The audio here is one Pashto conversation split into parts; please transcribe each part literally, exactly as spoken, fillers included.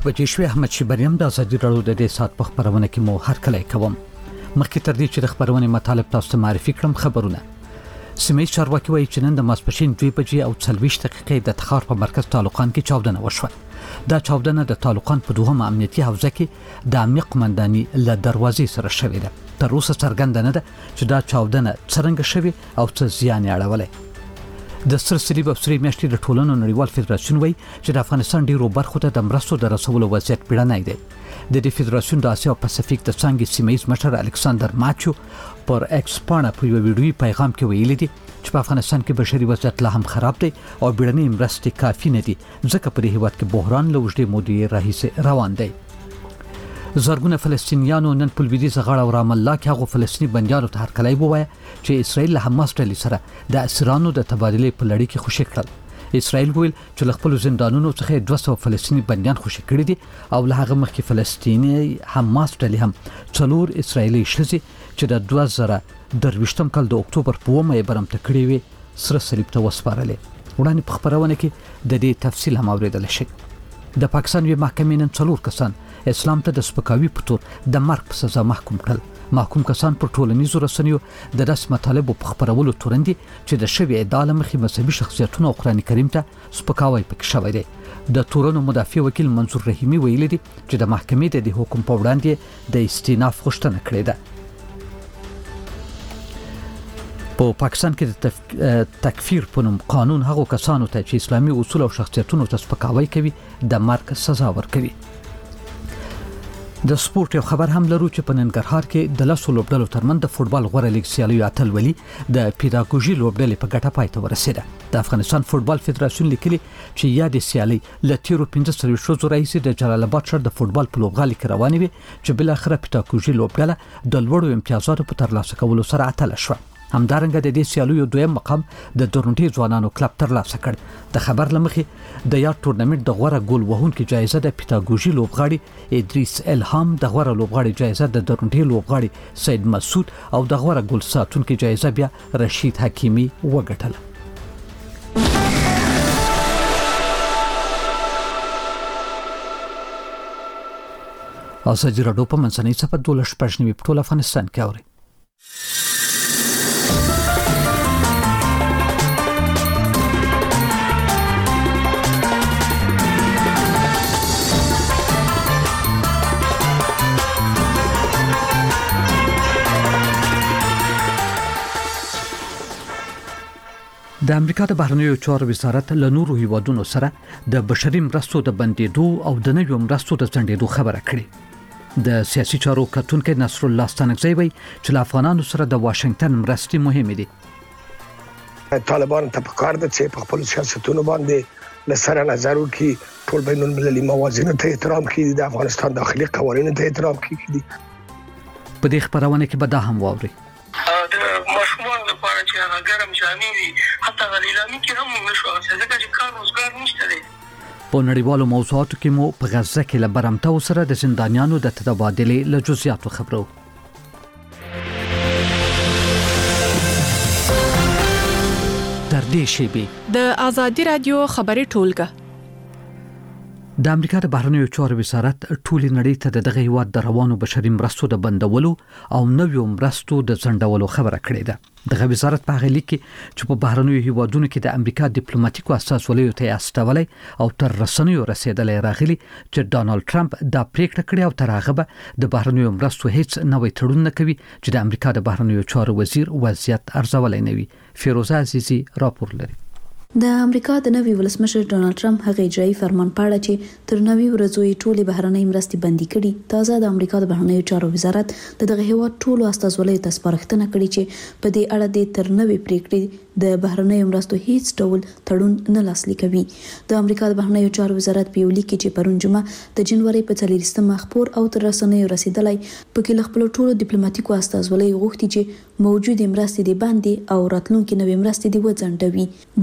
بجې شوې. احمد شیبریم د ازادي راډیو د دې سات په خبرونه کې مو هرکلی کوم. مخکې تر دې چې د خبرونې مطالب تاسو ته معرفي کړم، خبرونه. سیمه چارواکي وایي چې نن د ماسپښین دوه بجې او څلوېښت دقیقې د تخار په مرکز طالقان کې چاودنه وشوه. دا چاودنه د طالقان په دوهمه امنیتي حوزه کې د امنیت قمنداني له دروازې سره شوې ده. تر اوسه څرګنده نه ده چې دا چاودنه څرنګه شوې او څه زیان یې اړولی. د سر صلیب افسری میاشتې د ټولنو نړیوال فدراسیون وایي چې د افغانستان ډیرو برخو ته د مرستو د رسولو وضعیت بیړنی دی. د دې فدراسیون د اسیا او پاسفیک د څانګې سیمه مشر الکساندر ماچو پر ایکس پاڼه په یو ویډیوي پیغام کې ویلي دي چې په افغانستان کې بشري وضعیت لا هم خراب دی او بیړنۍ مرستې کافي نه دي، ځکه په دې هیواد کې بحران له اوږدې مودې راهیسې روان دی. زرګونه فلسطینیانو نن په لویدیځه غاړه او رام الله کې هغو فلسطیني بندیانو ته هرکلی ووایه چې اسرائیل له حماس ډلې سره د اسیرانو د تبادلې په لړۍ کې خوشي کړل. اسرائیل ویل چې له خپلو زندانونو څخه دوه سوه فلسطیني بندیان خوشي کړي دي او له هغه مخکې فلسطیني حماس ډلې هم څلور اسرائیلي ښځې چې د دوه زره درویشتم کال د اکتوبر په اوومه یې برمته کړې وې سره صلیب ته وسپارلې. وړاندې په خپرونه کې د دې تفصیل هم اورېدلی شئ. د پاکستان یوې محکمې نن څلور کسان اسلام ته د سپکاوي په تور د مرګ په سزا محکوم کړل. محکوم کسان پر ټولنیزو رسنیو د داسې مطالبو په خپرولو تورن دي چې د شوې ادعا له مخې مذهبي شخصیتونه او قرآن کریم ته سپکاوی پکې شوی دی. د تورنو مدافع وکیل منظور رحیمي ویلي دي چې د محکمې د دې حکم په وړاندې د استیناف غوښتنه کړې ده. په پاکستان کې د تف... تکفیر په نوم قانون هغو کسانو ته چې اسلامي اصول او شخصیتونو ته سپکاوی کوي د مرګ سزا ورکوي. د سپورت یو خبر هم لرو چې په ننګرهار کې د لسو لوبډلو ترمنځ د فوټبال غوره لیګ سیالیو اتلولي د پیداګوژي لوبډلې په ګټه پای ته ورسېده. د افغانستان فوټبال فدراسیون لیکلي چې یادې سیالۍ له تیرو پنځه څلوېښت ورځو راهیسې د جلال آباد ښار د فوټبال په لوبغالي کې روانې وې چې بالاخره پیداګوژي لوبډله د لوړو امتیازاتو په ترلاسه کولو سره اتله شوه. همدارنګه د دې سیالیو دویم مقام د درونټي ځوانانو کلب ترلاسه کړ. د خبر له مخې د یاد ټورنمنت د غوره ګول وهونکي جایزه د پیداګوژي لوبغاړي ادریس الهام، د غوره لوبغاړي جایزه د درونټي لوبغاړي سید مسعود او د غوره ګول ساتونکي جایزه بیا رشید حکیمی وګټله. ازادي راډیو په منځنۍ صفحه دولس شپږ نوي په ټول افغانستان کې اوري. د امریکا د بهرنیو چارو وزارت له نورو هیوادونو سره د بشري مرستو د بندېدو او د نویو مرستو د ځنډېدو خبره کړې. د سیاسي چارو کتونکي نصر الله ستانکزی وایي چې له افغانانو سره د واشنگټن مرستې مهمې دي. طالبان ته پکار ده چې په خپل سیاستونو باندې له سره نظر وکړي، ټول بین المللي موازینو ته احترام کړي، د افغانستان داخلي قوانینو ته احترام کړي. په دې خبرونه کې به دا هم واوري ګرم جامې وي، حتی غلیلامي کې هم نشو ځکه چې کار روزګار نشته دی. په نړیوالو موضوعاتو کې مو په غزه کې له برمته سره د زندانیانو د تبادلې له جزئیاتو خبرو. تر دې شیبې د ازادي راډیو خبري ټولګه د امریکا د بهرنیو چارو وزارت ټولې نړۍ ته د دغه هیواد د روانو بشري مرستو د بندولو او نویو مرستو د ځنډولو خبره کړې ده. دغه وزارت په هغه لیک کې چې په بهرنیو هیوادونو کې د امریکا ډیپلوماټیکو استازولیو ته استولای او تر رسنیو رسیدلې راغلي چې ډانلډ ټرمپ دا پریکړه کړې او تر هغه به د بهرنیو مرستو هیڅ نوې تړون نه کوي چې د امریکا د بهرنیو چارو وزیر وضعیت ارزولای نه وي. فیروزه عزیزی راپور لري. د امریکا د نوي ولسمشر ډونالد ټرمپ هغه اجرایي فرمان پاړه چې تر نوي ورځو یې ټولې بهرنۍ مرستې بندي کړي. تازه د امریکا د بهرنیو چارو وزارت د دغه هیواد ټولو استازولیو ته سپارښتنه کړې چې په دې اړه د تر نوي پریکړې د بهرنیو مرستو هیڅ ډول تړون نه لاسلیک کوي. د امریکا د بهرنیو چارو وزارت په یو لیک کې چې پرون جمعه د جنوري په څلوېښتمه خپور او تر رسنیو رسیدلی پکې له خپل ټولو ډیپلوماټیکو استازولیو غوښتي چې موجودې مرستې د باندې او راتلونکي نوې مرستې د وځنډوي. د لیک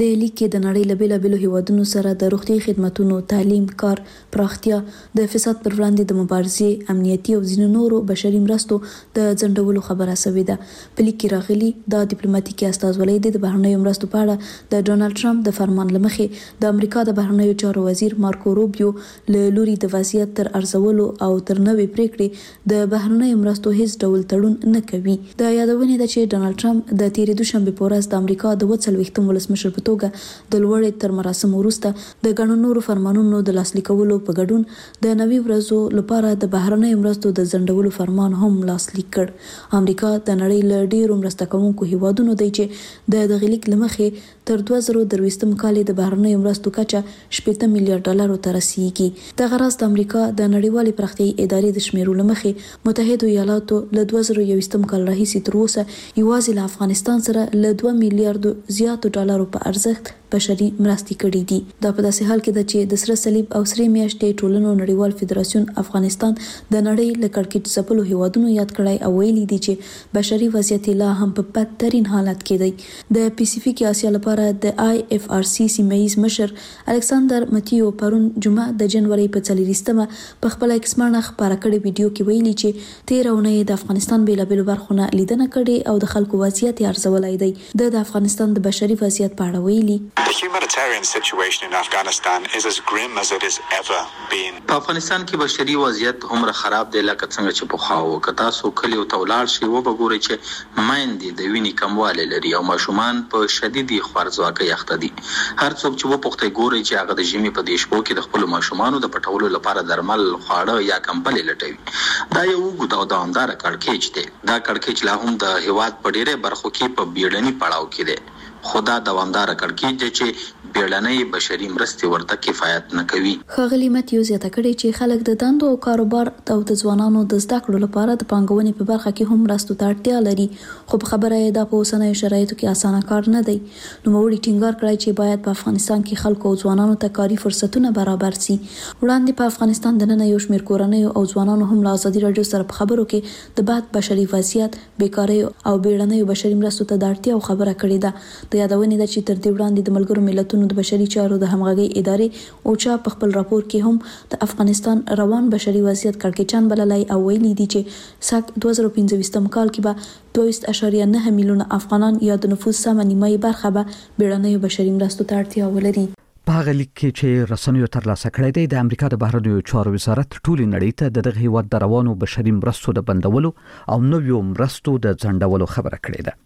کې د نړۍ له بیلابېلو هیوادونو سره د روغتي خدماتو، تعلیم، کار، پراختیا، د فساد پر وړاندې د مبارزې، امنیتي او ځینو نورو بشري مرستو د ځنډولو خبره شوې ده. په لیک کې راغلي د ډیپلوماټیکي استازولۍ د بهرنیو مرستو په اړه د ډونالد ټرمپ د فرمان لمخې د امریکا د بهرنیو چارو وزیر مارکو روبیو له لوري د وضعیت تر ارزولو او تر نوې پریکړې د بهرنیو مرستو هیڅ ډول تړون نه کوي. د یادونې ده چې ډونالد ټرمپ د تیرې دوشنبه په ورځ د امریکا د وڅلوېښتم ولسمشر په توګه د لوړې تر مراسم وروسته د ګڼو نورو فرمانونو د لاسلیک کولو په ګډون د نوي ورځو لپاره د بهرنیو مرستو د ځنډولو فرمان هم لاسلیک کړ. امریکا د نړۍ له ډیرو مرسته کوونکو هیوادونو دی چې د دغه لیک لمخې تر دوه زره درویشتم کال د بهرنیو مرستو کچه شپږ میلیارډ ډالر ته رسیدي. د غراس د امریکا د نړیوالې پراختیايي ادارې د شمیرو لمخې متحده ایالاتو له دوه زره یوویشتم کال راهیسې تر اوسه یوازې له افغانستان سره له دوه میلیارډ زیاتو ډالرو په ارزښت بشري مرستې کړې دي. دا په داسې حال کې ده چې د سره صلیب او سرې میاشتې ټولنو نړیوال فدراسیون افغانستان د نړۍ له کړکېچ ځپلو هیوادونو یاد کړی او ویلي دي چې بشري وضعیت لا هم په بدترین حالت کې دی. د پیسفیک اسیا لپاره د آی اف آر سی سیمه‌یز مشر الکساندر متیو پرون جمعه د جنوري په څلوېښتمه په خپل ایکس باندې خبره کړې ویډیو کې ویلي چې تیر اونۍ د افغانستان بیلابېلو برخونه لیدنه کړې او د خلکو وضعیت ارزولای دی. د افغانستان د بشري وضعیت په اړه ویلي The humanitarian situation in Afghanistan is as grim as it has ever been. په افغانستان کې بشري وضعیت عمر خراب دی لکه څنګه چې په خواو کتا سو کلی او تولار شي و بګوري چې مایندې د وینې کمواله لري او ماشومان په شدیدي خوارځواکۍ اخته دي. هر څوک چې و پخته ګوري چې هغه د ژمي په دیشبو کې د خپل ماشومانو د پټولو لپاره درمل، خواړه یا کمبل لټوي. دا یو وګړو د دوامدار کړکېچ دی. دا کړکېچ لا هم د هیواد په ډېرې برخو کې په بیړني پړاو کې دی. خدا دوامدار کړکېچ دی چې بیړنۍ بشري مرستې ورته کفایت نه کوي. ښاغلي متیو زیاته کړې چې خلک د دندو او کاروبار او د ځوانانو د زده کړو لپاره د پانګونې په برخه کې هم مرستو ته اړتیا لري، خو په خبره یې دا په اوسنیو شرایطو کې اسانه کار نه دی. نوموړي ټینګار کړی چې باید په افغانستان کې خلکو او ځوانانو ته کاري فرصتونه برابر شي. وړاندې په افغانستان دننه یو شمېر کورنیو او ځوانانو هم له ازادي راډیو سره په خبرو کې د بد بشري وضعیت، بیکارۍ او بیړنیو بشري مرستو ته د اړتیاو خبره کړې ده. د یادونې ده چې تر دې وړاندې د ملګرو ملتونو د بشري چارو د همغږۍ ادارې اوچا په خپل راپور کې هم د افغانستان روان بشري وضعیت کړکېچن بللی او ویلي دي چې ساک دوه زره پنځويشتم کال کې به دوه ویشت اعشاریه نه میلیونه افغانان یا د نفوس سمه نیمایي برخه به بیړنیو بشري مرستو ته اړتیا ولري. په هغه لیک کې چې رسنیو ترلاسه کړی دی د امریکا د بهرنیو چارو وزارت ټولې نړۍ ته د دغه هیواد د روانو بشري مرستو د بندولو او نویو مرستو د ځنډولو خبره کړې ده.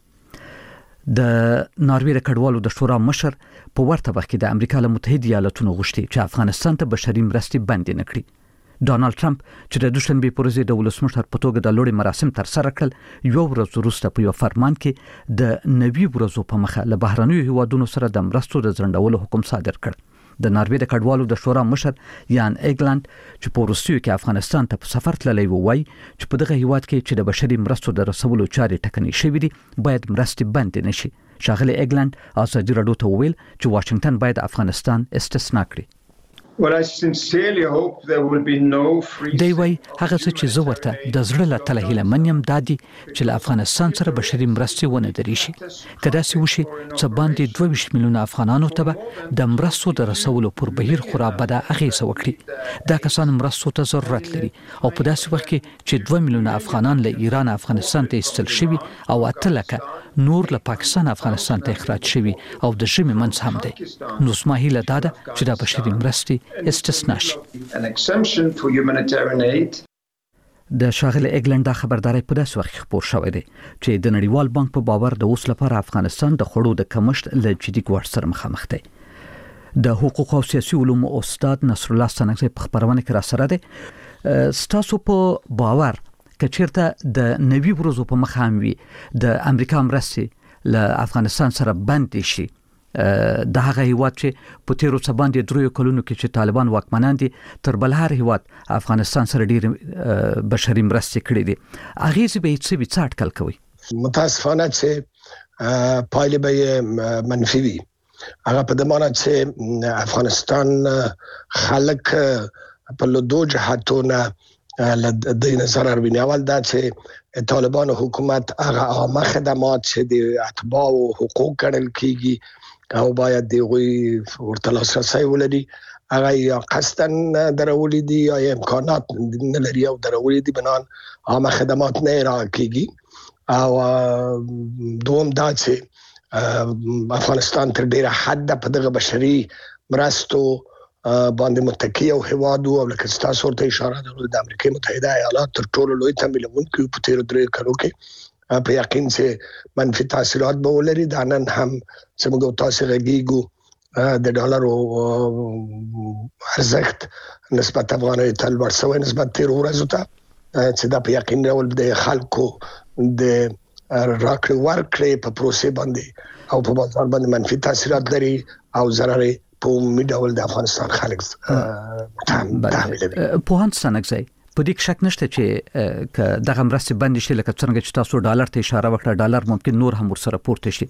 د ناروې د کډوالو د شورا مشر په ورته وخت کې د امریکا له متحده ایالاتونو غوښتي چې افغانستان ته بشري مرستې بندې نه کړي. ډونالد ټرمپ چې د دوشنبه په ورځ د ولسمشر په توګه د لوړې مراسم تر سره کړل، یو ورځ وروسته په یو فرمان کې د نوي ورځو په مخه له بهرنیو هیوادونو سره د مرستو د ځنډولو حکم صادر کړ. د ناروې د کډوالو د شورا مشر یان ایګلند چې په وروستیو کې افغانستان ته په سفر تللی و، وایي چې په دغه هیواد کې چې د بشري مرستو د رسولو چارې ټکنۍ شوې دي باید مرستې بندې نشي. ښاغلي ایګلند ازادي راډیو ته وویل چې واشنگټن باید افغانستان استثنا کړي. Well, I sincerely hope there will be no free. دی وای هغه څه چې زه ورته د زړه له تله هیله من یم دا دي چې له افغانستان سره بشري مرستې ونه درې شي. که داسې وشي څه باندې دوه ویشت میلیونه افغانانو ته به د مرستو د رسولو پر بهیر خورا بده اغېزه وکړي. دا کسان مرستو ته ضرورت لري او په داسې وخت کې چې دوه میلیونه افغانان له ایران افغانستان ته ایستل شوي او اته لکه نور له پاکستان افغانستان ته اخراج شوي او د ژمي منځ هم دی. نو زما هیله دا ده چې دا بشري مرستې استثنا شي. د ښاغلي ایګلند دا خبرداري په داسې وخت خبر شوې ده چې د نړیوال بانک په باور د اوس لپاره افغانستان د خړو د کمښت له جدي ګواښ سره مخامخ دی. د حقوق او سیاسي علومو استاد نصر الله ستانکزی په خبرونه کې را سره ده. ستاسو په باور که چیرته د نوي ورځو په مخ هم وي د امریکا مرستې له افغانستان سره بند شي، د هغه هیواد چې په تیرو څه باندې دریو کلونو کې چې طالبان واکمنان دي تر بل هر هیواد افغانستان سره ډیر بشري مرستې کړې دي، اغیزې به څه وي، څه اټکل کوي؟ متاسفانه چې پایلې به منفي وي. هغه په دې معنی چې افغانستان خلک په لدو جهاتونه د نظر اروینه اول دا چې طالبان حکومت هغه عامه خدمات چې د اتباع او حقوق ګڼل کیږي او باید دیغوی ورته لاسرسی ولري، هغه یا قصدن درولې دي یا امکانات نه لري او درولې دي بنان عامه خدمات نه راکېږي. او دوم دا چې افغانستان تر ډیره حد په دغه بشري مرستو باندې متکی او هوادو او لکه تاسو ورته اشاره درلوده د امریکا متحده ایالات تر ټولو لوی تمویلونکي په تیر درې کلو کې په یقین چې منفي تاثیرات به ولري. دا نن هم زموږ تاسو غږیږو د ډالرو ارزښت نسبت افغانۍ ته لوړ شوی نسبت تیر ورځو ته چې دا په یقین ډول د خلکو د راکړې ورکړې په پروسې باندې او په بازار باندې منفي تاثیرات لري او ضرر په عمومي ډول د افغانستان خلک تحمیلوي. پوهاند سنګزی په دې شک نشته چې دغه مرستې بندي شي، لکه څنګه چې تاسو ډالر ته اشاره وکړه، ډالر ممکن نور هم ورسره پورته شي،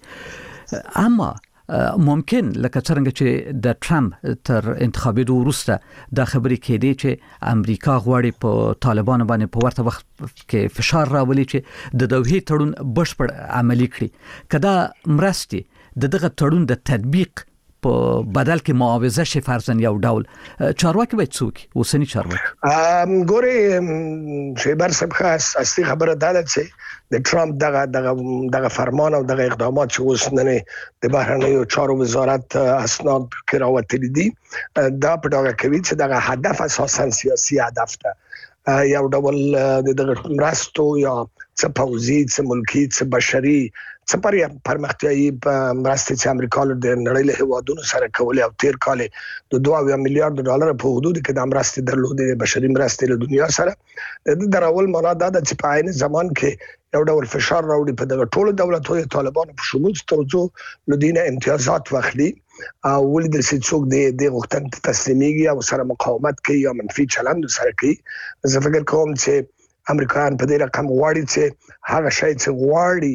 اما ممکن لکه څنګه چې د ټرمپ تر انتخاباتو وروسته د خبرې کېدې چې امریکا غواړي په طالبانو باندې په ورته وخت کې فشار راولي چې د دوحې تړون بشپړ عملي کړي. کدا مرستې د دغه تړون د تطبیق په بدل کې معاوضه شي فرضاً یو ډول، چارواکي باید څوک اوسنی چارواکي ام ګوري شیبر سبخه اصلي خبره ده چې د ټرمپ دغه دغه دغه فرمان او دغه اقدامات چې اوس نه د بهرنیو چارو وزارت اسناد کې راوتلي دي دا په ډاګه کوي چې دغه هدف اساساً سیاسي هدف ده، یو ډول دغه مرستو یا څه پوځي څه ملکی څه بشري څه پرمختیایي مرستې چې امریکا له نړۍ له هیوادونو سره کولې او تیر کال د دوه میلیارډ ډالر په حدود کې د مرستې درلودې بشري مرستې له دنیا سره د درول معنا دا چې په عین زمان کې یو ډول فشار راوړي په دغه ټولو دولتونو طالبانو په شمول ترڅو لدینه امتیازات واخلي او ولې د څوک د د غوښتنې تسلیميږي او سره مقاومت کوي یا منفي چلند سره کوي. زه فکر کوم چې امریکایان په دې رقم غواړي چې هغه شی چې غواړي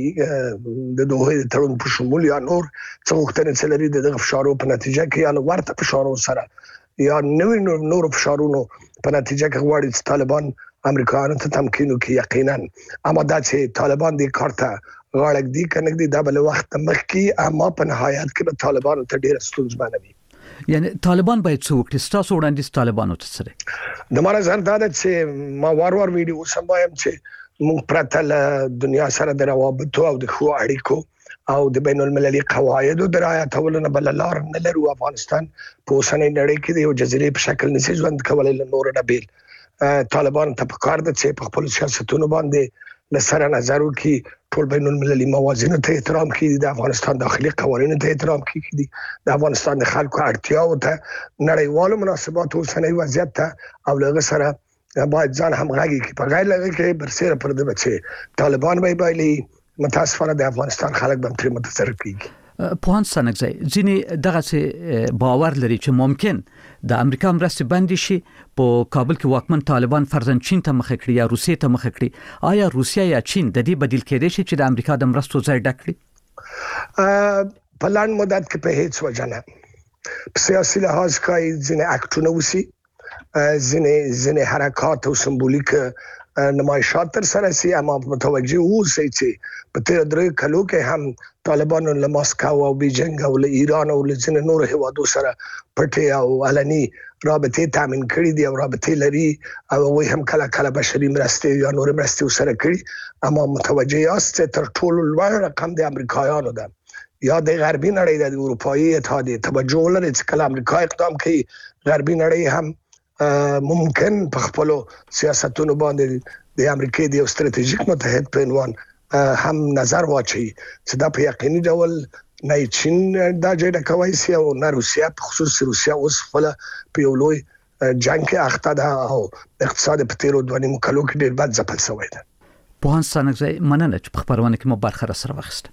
د دوه تړون په شمول یا نور څه غوښتنې چې لري د فشارو په نتیجه کې یا ورته فشارو سره یا نوې نور فشارونو په نتیجه کې غواړي چې طالبان امریکایانو ته تمکینو کې یقینا اما دا چې طالبان دې کارته غاړه دي کنه دي دا بل وخت مخکي اما په نهایت کې به طالبان ته ډېر ستونزمن وي. یعنی طالبان باید څوک تاسو وړاندې طالبانو ته سره د ما نظر دا ده چې ما وار وار ویډیو سمایم چې موږ پرته له دنیا سره د روابط او د خو اړیکو او د بین المللي قواعدو د رعایتولو نه بل لار نه لرو. افغانستان په اوسنۍ نړۍ کې د یو جزیرې په شکل نشي ژوند کولای له نور نه بیل. طالبان ته په کار ده چې په خپل سیاستونو باندې لسره نظر وکړي، ټول بین المللي موازینو ته احترام کړي، د افغانستان داخلي قوانینو ته احترام کړي، د افغانستان د خلکو اړتیاو ته نړیوالو مناسباتو اوسنۍ وضعیت ته او لږ سره باید ځان همغږي کړي. په غیر لږ کې برسره پر دې بچي طالبان به بایلي متاسفانه د افغانستان خلک به تر متاثر کیږي. پوهاند سنګزی ځینې دغه باور لري چې ممکن د امریکا مرستې بندي شي په کابل کې واکمن طالبان فرضاً چین ته مخ کړي یا روسیې ته مخ کړي. آیا روسیا یا چین د دې بدیل کېدای شي چې د امریکا د مرستو ځای ډک کړي؟ په لاندې مدت کې په هیڅ وجه نه. په سیاسي لحاظ کې ځینې اکټونه وسی، ځینې ځینې حرکات او سمبولیک نمایشات تر سره سي، اما متوجه اوسئ چې په تیر درې کلو کې هم طالبانو له ماسکو او بیجینګ او له ایران او له ځینې نور هیوادو سره پټي او علني رابطې تامین کړې دي او رابطې لري او وایي هم کله کله بشري مرستې یا نور مرستې سره کړي. اما متوجه یاست تر ټولو لوړ رقم د امریکایانو ده یا د غربي نړۍ د اروپאי اتحادیه توجه لري چې کله امریکا اقدام کوي غربي نړۍ هم ممکن په خپل سیاستونو باندې د امریکای د ستراتیژیک متحد په عنوان هم نظر واچي چې دا په یقیني ډول نه چین دا جوړه کوي سي او نه روسیا، په خصوص روسیا اوس خپل په یو لوی جنگ کې اخته ده او اقتصاد په تیرو دوه نیم کلو کې ډېر بد ځپل شوی ده. پوهاند سنګزی مننه چې په خبرونه کې مو برخه را سره واخیسته.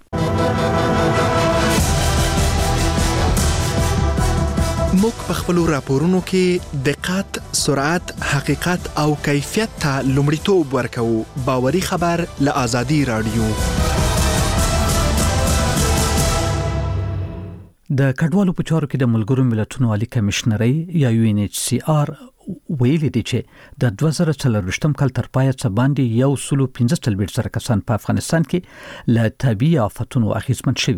موږ په خپل راپورونو کې دقت، سرعت، حقیقت او کیفیت ته لومړیتوب ورکوو. باوري خبر له آزادي رادیو. د کډوالو په چارو کې د ملګرو ملتونو عالی کمشنري یا یو ان ایچ سی آر ویلي دي چې د دوه زره څلرویشتم کال تر پایه څخه باندې یو سل او پنځه څلوېښت زره کسان په افغانستان کې له طبيعي آفتونو اغیزمن شوي دي.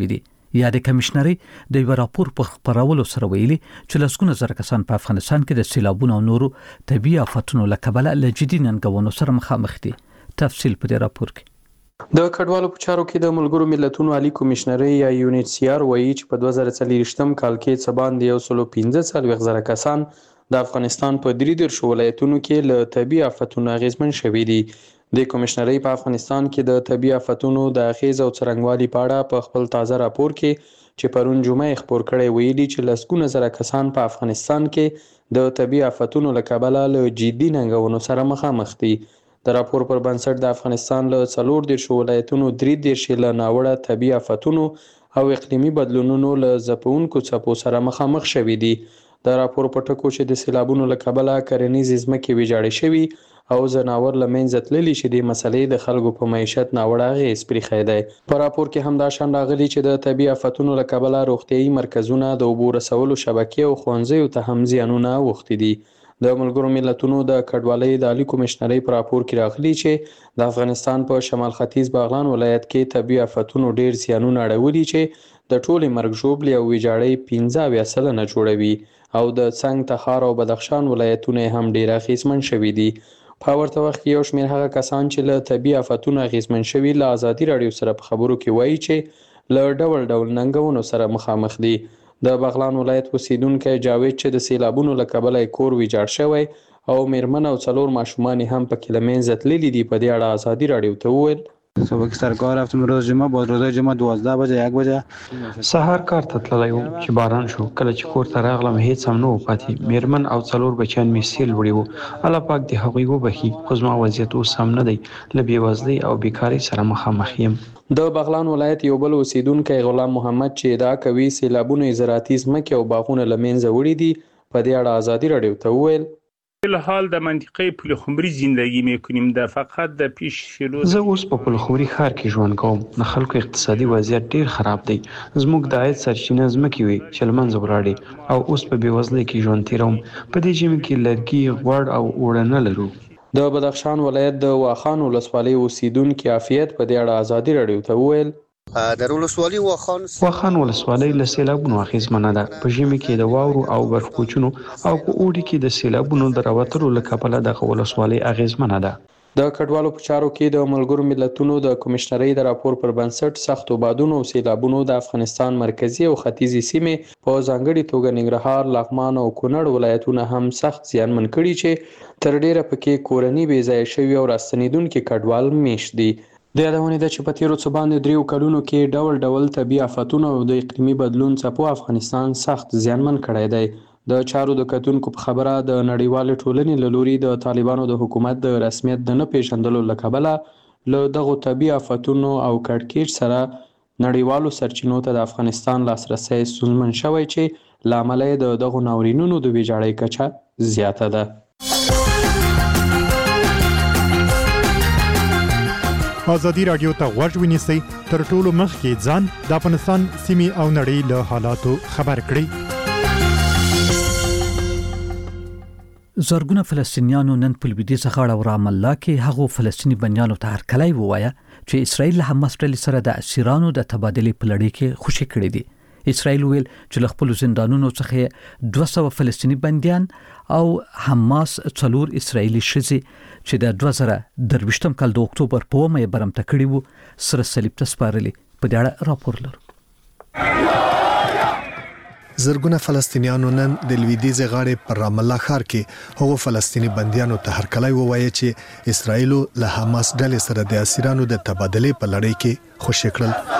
یا د کمشنري د یو راپور په خبرولو سره ویلي چې لسګونه زره کسان په افغانستان کې د سیلابونو او نورو طبيعي آفتونو له کبله له جدي ننګونو سره مخامخ دي. تفصیل په دې راپور کې. د کډوالو په چارو کې د ملګرو ملتونو عالی کمشنري یا یو ان ایچ سی آر وایي چې په دوه زره څلوېښتم کال کې څه باندې یو سل پنځه څلوېښت زره کسان د افغانستان په درې دیرش ولایتونو کې له طبيعي آفتونو اغېزمن شوي دي. د کمشنري په افغانستان کې د طبيعي آفتونو د اغېز او څرنګوالي په اړه په خپل تازه راپور کې چې پرون جمعه خبر کړی ویلي چې لسګونه زره کسان په افغانستان کې د طبيعي آفتونو له کبله له جدي ننګونو سره مخامخ دي. د راپور پر بنسټ د افغانستان له څلور دیرش ولایتونو درې دیرش له ناوړه طبيعي آفتونو او اقلیمي بدلونونو له ځپونکو څپو سره مخامخ شوي دي. د راپور په ټکو چې د سیلابونو له کبله کرنیزې ځمکې ویجاړې شوي او ځناور له منځه تللي چې د مسلې د خلکو په معیشت ناوړه اغېز پرېښی دی. په راپور کې هم دا شان راغلي چې د طبيعي آفتونو له کبله روغتیایي مرکزونه د اوبو رسولو شبکې او ښوونځیو ته هم زیانونه اوښتي دي. د ملګرو ملتونو د کډوالۍ د عالی کمشنرۍ په راپور کې راغلي چې د افغانستان په شمال ختیځ بغلان ولایت کې طبيعي آفتونو ډېر زیانونه اړولي چې د ټولې مرګ ژوبلې او ویجاړۍ پنځه اویا سلنه جوړوي او د څنګ تخار او بدخشان ولایتونه هم ډېر اغېزمن شوي دي. په ورته وخت کې یو شمېر هغه کسان چې له طبيعي آفتونو اغېزمن شوي له ازادي راډیو سره په خبرو کې وایي چې له ډول ډول ننګونو سره مخامخ دي. د بغلان ولایت اوسیدونکی جاوید چې د سیلابونو له کبله کور ویجاړ شوی او میرمن او څلور ماشومان هم پکې له منځه تللي دي. په دې اړه ازادي راډیو ته وویل صبح سر کار رفتم روز جمعه با روز جمعه دوازده بجه یک بجه سهار کار ته تللی وم چې باران شو. کله چې کور ته راغلم هیڅ هم نه و پاتې. میرمن او څلور بچیان مې سیل وړي وو. الله پاک دې هغوی وبخي خو زما وضعیت اوس هم نه دی. له بېوزلۍ او بیکارۍ سره مخامخ یم. د بغلان ولایت یو بل اوسیدونکی غلام محمد چې ادعا کوي سیلابونو زراعتي ځمکې او باغونه له منځه وړي دي په دې اړه ازادي راډیو ته وویل الحال در منطقه پلخمری زندگی میکنیم. در فقط در پیش شروع زه اوس په پلخمری ښار کې ژوند کوم. د خلکو اقتصادي وضعیت ډیر خراب دی. زموږ د عاید سرچینه ځمکې وي چې له منځه ولاړې او اوس په بېوزلۍ کې ژوند تېروم. په دې ژمي کې لرګي غوړ او اوړه نه لرو. د بدخشان ولایت د واخان ولسوالۍ اوسیدونکي عافیت په دې اړه ازادي راډیو ته وویل در ولسوالۍ واخان واخان ولسوالۍ له سیلابونو اغېزمنه ده. په ژمي کې د واورو او برف کوچونو او په اوړي کې د سیلابونو د راوتلو له کبله دغه ولسوالۍ اغېزمنه ده. د کډوالو په چارو کې د ملګرو ملتونو د کمشنرۍ د راپور پر بنسټ سختو بادونو او سیلابونو د افغانستان مرکزی او ختیځي سیمې په ځانګړي توګه ننګرهار، لغمان او کونړ ولایتونه هم سخت زیانمن کړي چې تر ډیره پکې کورنۍ بې ځایه شوي او راستنېدونکي کډوال میشت دي. د یادونې ده چې په تیرو څه باندې دریو کلونو کې ډول ډول طبیعي آفتونو او د اقلیمي بدلون څپو افغانستان سخت زیانمن کړی دی. د چارو د کتونکو په خبره د نړیوالې ټولنې له لوري د طالبانو د حکومت د رسمیت د نه پیژندلو له کبله له دغو طبیعي آفتونو او کړکېچ سره نړیوالو سرچینو ته د افغانستان لاسرسی ستونزمن شوی چې له امله یې د دغو ناورینونو د ویجاړۍ کچه زیاته ده. ازادي راډیو ته غوږ ونیسئ تر ټولو مخکې ځان د افغانستان سیمې او نړۍ له حالاتو خبر کړئ. زرګونه فلسطینیانو نن په لویدیځه غاړه او رام الله کې هغو فلسطیني بنیانو ته هرکلی ووایه چې اسرائیل له حماس ډلې سره د اسیرانو د تبادلې په لړۍ کې خوشي کړي دي. اسرائیل ویل چې له خپلو زندانونو څخه دوه سوه فلسطیني بندیان او حماس څلور اسرائیلي ښځې چې د دوه زره درویشتم کال د اکتوبر په اومه یې برمته کړي وو سره صلیب ته سپارلي. په دې اړه راپور لرو. زرګونه فلسطینیانو نن د لویدیځ غاړې پر رام الله ښار کې هغو فلسطیني بندیانو ته هرکلی ووایه چې اسرائیل له حماس ډلې سره د اسیرانو د تبادلې په لړۍ کې خوشي کړل.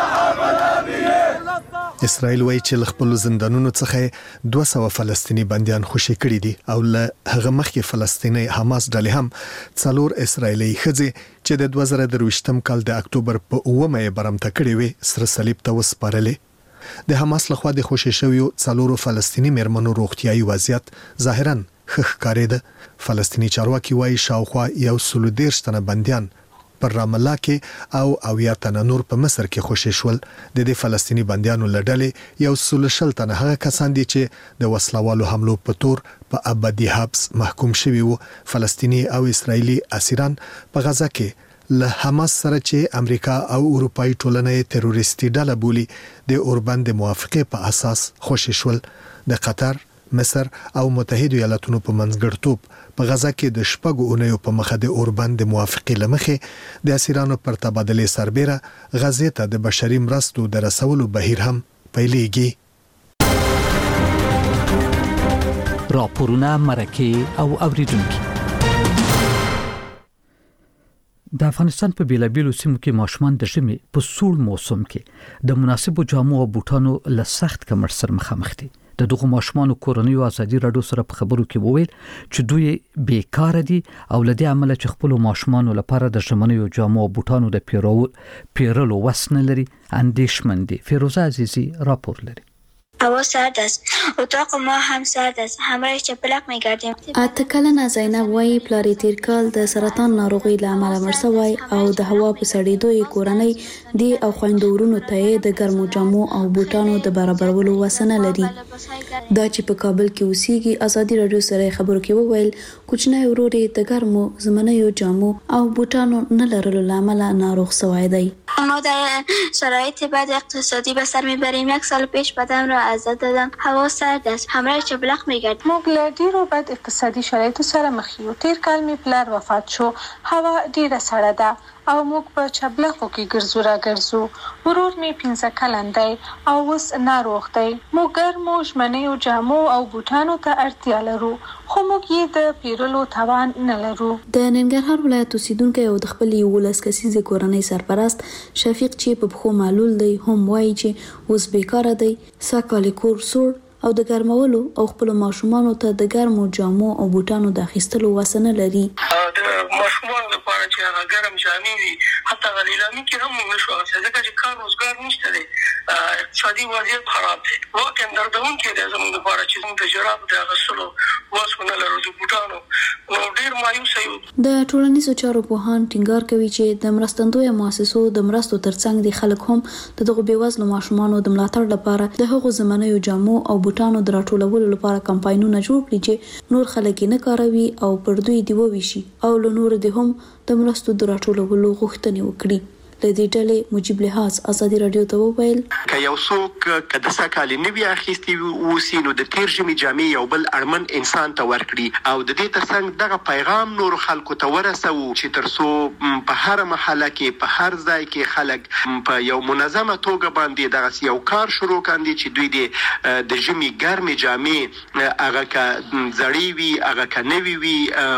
اسرائیل وایي چې له خپلو زندانونو څخه دوه سوه فلسطیني بندیان خوشي کړي دي او له هغه مخکې فلسطیني حماس ډلې هم څلور اسرائیلي ښځې چې د دوه زره درویشتم کال د اکتوبر په اومه یې برمته کړي وې سره صلیب ته وسپارلې. د حماس لخوا د خوشي شویو څلورو فلسطیني میرمنو روغتیایي وضعیت ظاهراً ښه ښکارېده. فلسطیني چارواکي وایي شاوخوا یو سلو دېرش تنه بندیان پر رام الله کې او اویا تنه نور په مصر کې خوشي شول. د دې فلسطیني بندیانو له ډلې یو سل شل تنه هغه کسان دي چې د وسلوالو حملو په تور په ابدي حبس محکوم شوي وو. فلسطیني او اسرائیلي اسیران په غزه کې له حماس سره چې امریکا او اروپאי ټولنې تروریستي ډله بولي د اوربند موافقه په اساس خوشی شول. د قطر، مصر او متحده ایالاتونو په منځګړتوب په غزا کې د شپږو اونیو په مخه د اوربند موافقه لمخې د اسیرانو پر تبادله سربېره غزې ته د بشري مرستو د رسولو بهیر هم پیلېږي. راپورونه مرکه او اوریدونکو. د افغانستان په بیلابیلو سیمو کې ماشومان د ژمي په سوړ موسم کې د مناسبو جامو او بوټانو له سخت کمښت سره مخامخ دي. د دغه ماشومان کورنیو ازادي راډیو سره په خبرو کې وویل چې دوی بیکار دي او لدی عمل چې خپل ماشومان لپاره د ژمنیو جامو او بوټانو د پیرو پیرلو وسنه لري اندیشمن دي. فیروزه عزیزی راپور لري. هوا سرد است. اتاق ما هم سرد است. همراه چپلک می‌گردیم. اته کلنه زینب وایي پلاری تیر کال د سرطان ناروغي له امله مړ شوی او د هوا په سړېدو یې کورنۍ دی او خویندورونو ته د ګرمو جامو او بوټانو د برابرولو وسنه لري. دا چې په کابل کې اوسېږي ازادي راډیو سره خبرو کې وویل کوچنی ورور یې د ګرمو زمنیو جامو او بوټانو نه لرلو له امله ناروغ شوی دی. ما در شرایط بد اقتصادی به سر میبریم. یک سال پیش بدم را ازت دادم. هوا سرد است. همراه چبلق میگرد. موږ له ډیرو بد اقتصادي شرایطو سره مخ یو. تیر کال می پلار وفات شو. هوا ډیره سړه ده او موږ په چبلقو کې ګرځو را ګرځو. ورور می پنځه کلن دی او اوس ناروغ دی. موږ ګرمو ژمنیو جامو او بوټانو ته اړتیا لرو خو موږ یې د پیرلو توان نه لرو. د ننګرهار ولایت اوسیدونکو او د خپل یولس کسیزه کورنۍ سرپرست شفیق چې په بخو معلول دی هم وایي چې اوس بیکاره دی. ساکالی کور سور او د ګرمولو او خپل ماشومانو ته د ګرمو جامو او بوټانو د اخیستلو وسنه لري. د ماشومانو لپاره چې هغه ګرم جامې وي حتی غلیلامي کې هم نشو اخیستلی ځکه چې کار روزګار نشته دی. اقتصادي وضعیت خراب دی. واقعا دردونکی دی زموږ لپاره چې موږ د جراب د اخیستلو وس ونه لرو د بوټانو. نو ډېر مایوسه یو. د ټولنیزو چارو پوهان ټینګار کوي چې د مرستندویه مؤسسو د مرستو ترڅنګ د خلک هم د دغو بېوزلو ماشومانو د ملاتړ لپاره د هغو زمنیو جامو او بوټانو د راټولولو لپاره کمپاینونه جوړ کړي چې نور خلک نه کاروي او پر دوی دی وویشي او له نور د هم د مرستو د راټولولو غوښتنې وکړي. لدې ډلې مجيب لحاظ ازادي راډیو ته وویل ک یو څوک کده سکالي نوی اخیستي وسی نو د تیر ژمي جامې یو بل اړمن انسان ته ورکړي او د دې ترڅنګ دغه پیغام نور خلکو ته ورسو چې ترسو په هر محله کې په هر ځای کې خلک په یو منظمه توګه باندې دغه یو کار شروع کاندي چې دوی د ژمي ګرمې جامې هغه ک زړې وي هغه ک نوی وي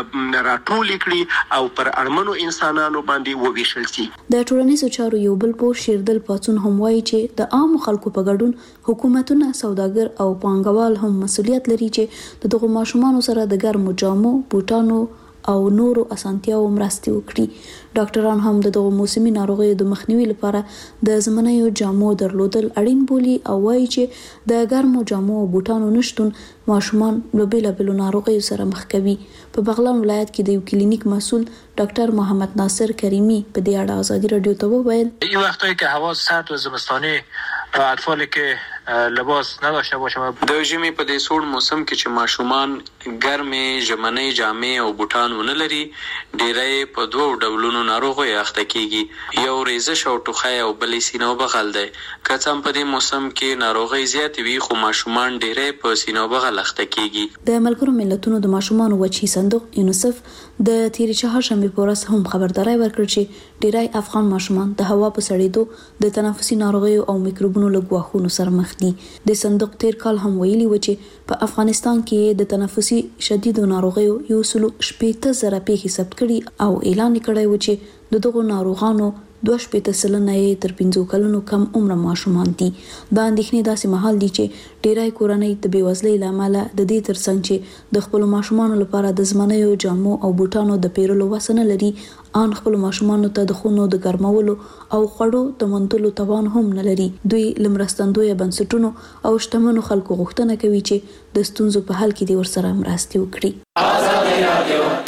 راټول کړي او پر اړمنو انسانانو باندې وویشل شي. د ټولنیزو چارو یو بل پور شیردل پاتون هم وایي چې د عام خلکو په ګډون حکومتونه سوداګر او پانګوال هم مسؤلیت لري چې د دغو ماشومانو سره د ګرمو جامو بوټانو او نورو اسانتیاو مرستې وکړي. ډاکټران هم د دغو موسمي ناروغیو د مخنیوي لپاره د زمنیو جامو درلودل اړین بولي او وایي چې د ګرمو جامو او بوټانو نشتون ماشومان له بیلابیلو ناروغیو سره مخ کوي. په بغلان ولایت کې د یو کلینیک مسؤل ډاکټر محمد ناصر کریمی په دې اړه ازادي راډیو ته وویل این وقتایی که هوا سرد و زمستانی اطفالی که لباس نداشته باشه د ژمي په دې سوړ موسم کې چې ماشومان ګرمې ژمنۍ جامې او بوټان ونه لري ډېری په دوو ډولونو ناروغي اخته کیږي. یو ریزش او ټوخی او بل سینه بغل دی. که څه هم په دې موسم کې ناروغي زیاتې وي خو ماشومان ډېری په سینه بغل اخته کیږي. د ملګرو ملتونو د ماشومانو وچی صندوق یونیسف د تیرې چهارشنبې په ورځ هم خبرداري ورکړه چې ډېری افغان ماشومان د هوا په سړېدو د تنفسي ناروغیو او میکروبونو له ګواښونو سره مخ دي. د صندوق تیر کال هم ویلي و چې په افغانستان کې د تنفسي شدیدو ناروغیو یو سلو شپېته زره پیښې ثبت کړي او اعلان کړی و چې د دغو ناروغانو دوه شپېته سلنه یې تر پنځو کلونو کم عمره ماشومان دي. دا اندېښنې داسې مهال دي چې ډېری کورنۍ د بېوزلۍ له امله د دې ترڅنګ چې د خپلو ماشومانو لپاره د زمنیو جامو او بوټانو د پیرلو وس نه لري ان خپلو ماشومانو ته د خونو د ګرمولو او خوړو د موندلو توان هم نه لري. دوی له مرستندویه بنسټونو او شتمنو خلکو غوښتنه کوي چې د ستونزو په حل کې دې ورسره مرستې وکړي. ازادي راډیو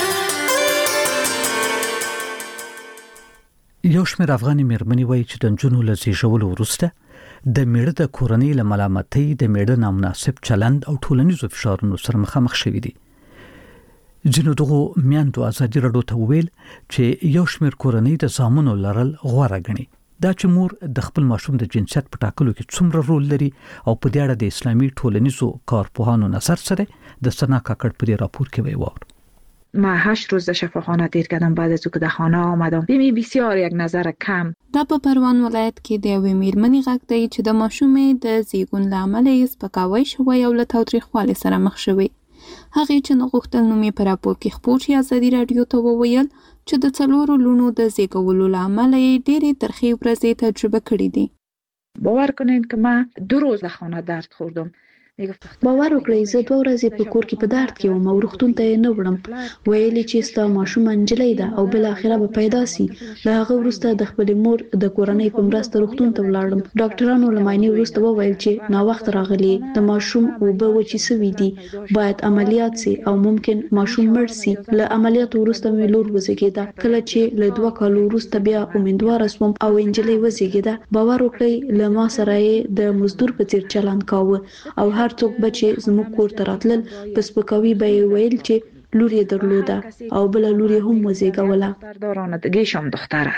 یو شمېر افغاني مېرمنې وایي چې د نجونو له زیږولو وروسته د میړه د کورنۍ له ملامتۍ د میړه نامناسب چلند او ټولنیزو فشارونو سره مخامخ شوي دي. ځینو دغو میندو ازادي راډیو ته وویل چې یو شمېر کورنۍ د زامنو لرل غوره ګڼي. دا چې مور د خپل ماشوم د جنسیت په ټاکلو کې څومره رول لري او په دې اړه د اسلامي ټولنیزو کارپوهانو نظر سره د سنا کاکړ په راپور کې ویل. ما هشت روز در شفاخانه تیر کردم بعد از که در خانه آمدم. بمی بسیار یک نظر کم. دا په پروان ولایت کې د یوې میرمنې غږ دی چې د ماشومې د زیږون له امله یې سپکاوی شوی او له تاوتریخوالي سره مخ شوی. هغې چې نه غوښتل نوم یې په راپور کې خپور شي ازادي راډیو ته وویل چې د څلورو لوڼو د زیږولو له امله یې ډېرې ترخې ورځې تجربه کړې دي. باور کنین که من دو روز در خانه درد خوردم. باور وکړئ زه دوه ورځې په کور کې په درد کې وم او روغتون ته نه وړم. ویلي چې ستا ماشوم انجلۍ ده او بل اخره به پیدا سي. له هغه وروسته د خپل مور د کورنۍ په مرسته روغتون ته ولاړم. ډاکټرانو له معاینې وروسته وویل چې ناوخت راغلی د ماشوم اوبه وچې سوي دي، باید عملیات سي او ممکن ماشوم مړ سي. له عملیات وروسته مې لور وزېږېده. کله چې له دوه کالو وروسته بیا امیندواره سوم او انجلۍ وزېږېده. باور وکړئ له ما سره یې د مزدور په څیر چلند کاوه او هر څوک بچي زموږ کور ته راتلل په سپکاوي به یې ویل چې لور یې درلوده او بله لور یې هم وزېږوله.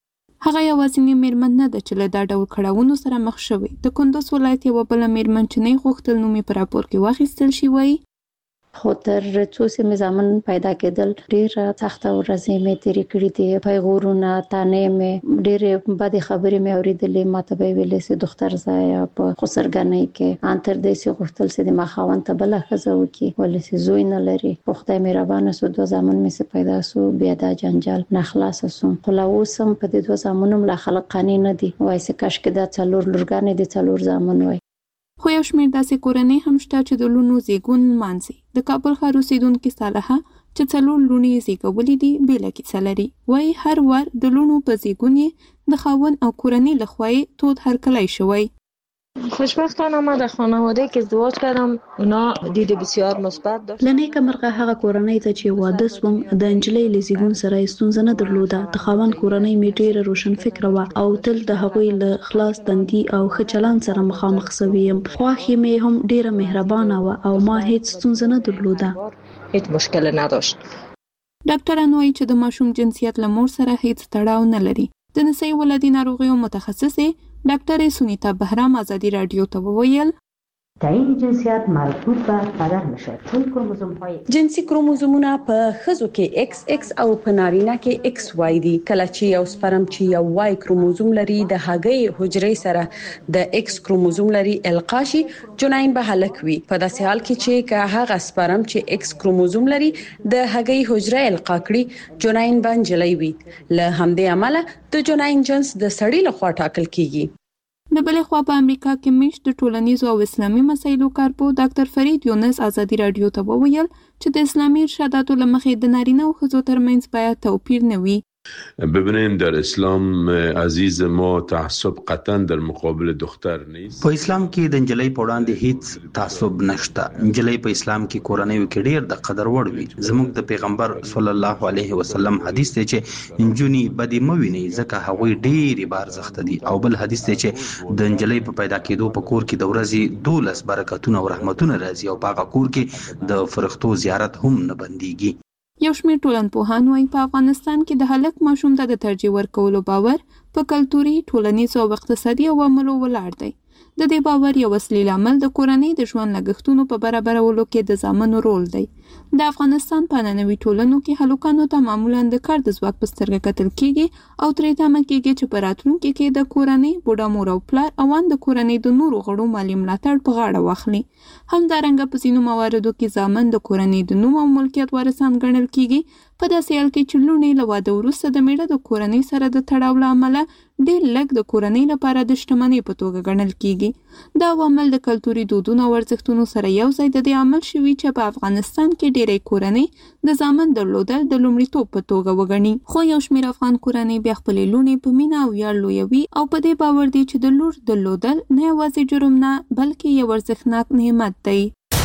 هغه یوازینی میرمن نه ده چې له دا ډول کړاوونو سره مخ شوې. د کندوز ولایت یوه بله میرمن چې نه یې غوښتل نوم یې په راپور کې واخیستل شي وایي خو تر څو چې مې زامن پیدا کېدل ډېره سخته ورځې مې تېرې کړې دي. پیغورونه، تانې مې ډېرې بدې خبرې مې اورېدلې. ماته به یې ویلې چې دختر ځایه په خسرګنۍ کې ان تر دې چې غوښتل چې د ما خاوند ته بله ښځه وکړي ولې چې زوی نه لري. خو خدای مهربانه شو دوه زامن مې چې پیدا شو بیا دا جنجال نه خلاصه شوم. خو لا اوس هم په دې دوه زامنو لا خلک قانع نه دي. وایي چې کاشکې دا څلور لورګانې دي څلور زامن وای. خو یو شمېر داسې کورنۍ هم شته چې د لوڼو زیږون نمانځي. د کابل ښار اوسېدونکې صالحه چې څلور لوڼې یې زیږولې دي بېله کیسه لري. وایي هر وار د لوڼو په زیږون یې د خاوند او کورنۍ له خوا یې تود هرکلی شوی. خوشبختانه ما در خانواده که ازدواج کردم اونا دید بسیار مثبت داشت. لنیکه مرغه هغه کورنۍ ته چې واده سوم د انجلۍ له زیږون سره یې ستونزه نه درلوده. د خاوند کورنۍ مې ډېره روشن فکره وه او تل د هغوی له خلاص تندي او ښه چلند سره مخامخ سوې یم. خواښې مې هم ډېره مهربانه وه او ما هیڅ ستونزه نه درلوده. هیڅ مشکل نداشت. ډاکټران وایي چې د ماشوم جنسیت له مور سره هیڅ تړاو نه لري. د نسایي ولادي ناروغیو متخصصې ډاکټر سونیتا بهرام ازادي راډیو ته وویل تعیین جنسیت مربوط به پدر میشه چون کروموزوم های جنسی کروموزومونه په ښځو کې ایکس ایکس او په نارینه کې ایکس وای دي. کله چې یو سپرم چې یو وای کروموزوم لري د هګۍ حجرې سره د ایکس کروموزوم لري القا شي جنین به هلک وي. په داسې حال کې چې که هغه سپرم چې ایکس کروموزوم لري د هګۍ حجره القا کړي جنین به نجلۍ وي. له همدې امله د جنین جنس د سړي لخوا ټاکل کیږي. د بلې خوا په امریکا کې میشت د ټولنیزو او اسلامي مسایلو کارپو ډاکټر فرید یونس ازادي راډیو ته وویل چې د اسلامي ارشاداتو له مخې د نارینه او ښځو ترمنځ باید توپیر نه وي. ببینیم در اسلام عزیز ما تعصب قطعا در مقابل دختر نیست. په اسلام کې د انجلۍ په وړاندې هیڅ تعصب نشته. انجلۍ په اسلام کې کورنۍ کې ډېر د قدر وړ وي. زموږ د پیغمبر صلی الله علیه وسلم حدیث دی چې انجونی بدی مویني ځکه هغه ډېری بار زخت دي. او بل حدیث دی چې د انجلۍ په پیدا کېدو په کور کې د ورځې دولس برکتونه او رحمتونه راځي او په هغه کور کې د فرښتو زیارت هم نه بنديږي. یو شمېر ټولنپوهان وایي په افغانستان کې د هلک ماشوم ته د ترجیح ورکولو باور په کلتوري، ټولنیزو او اقتصادي عواملو ولاړ دی. د دې باور یو اصلي لامل د کورنۍ د ژوند لګښتونو په برابرولو کې د زامنو رول دی. د افغانستان په نننوي ټولنو کې هلکانو ته معمولا د کار د ځواک په سترګه کتل کیږي او ترې تمه کیږي چې په راتلونکي کې د کورنۍ بوډا مور او پلار او ان د کورنۍ د نورو غړو مالي ملاتړ په غاړه واخلي. همدارنګه په ځینو مواردو کې زامن د کورنۍ د نوم او ملکیت وارثان ګڼل کیږي. په داسې حال کې چې لوڼې له واده وروسته د میړه د کورنۍ سره د تړاو له امله ډېر لږ د کورنۍ لپاره د شتمنۍ په توګه ګڼل کیږي. دا عوامل د کلتوري دودونو او ارزښتونو سره یو ځای د دې عامل شوي چې په افغانستان کې ډېری کورنۍ د زامن درلودل د لومړیتوب په توګه وګڼي. خو یو شمېر افغان کورنۍ بیا خپلې لوڼې په مینه او ویاړ لویوي او په دې باور دي چې د لور درلودل نه یوازې جرم نه بلکې یو ارزښتناک نعمت دی.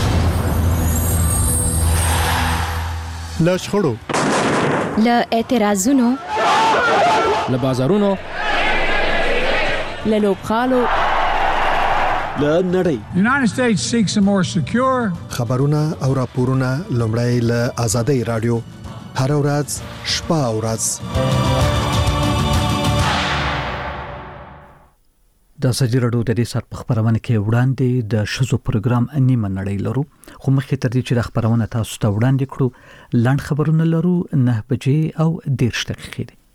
له شخړو، له اعتراضونو، له بازارونو، له لوبغالو، له نړۍ. United States seeks a more secure خبرونه او راپورونه لومړی له آزادۍ رادیو هر ورځ شپه او ورځ د سجی رادیو د دې سات په خبرونه کې وړاندې د شزو پروګرام نیمه نړۍ لرو خو مخکې تر دې چې د خبرونه تاسو ته وړاندې کړو لاند خبرونه لرو نه بجې او ډیر دقیقې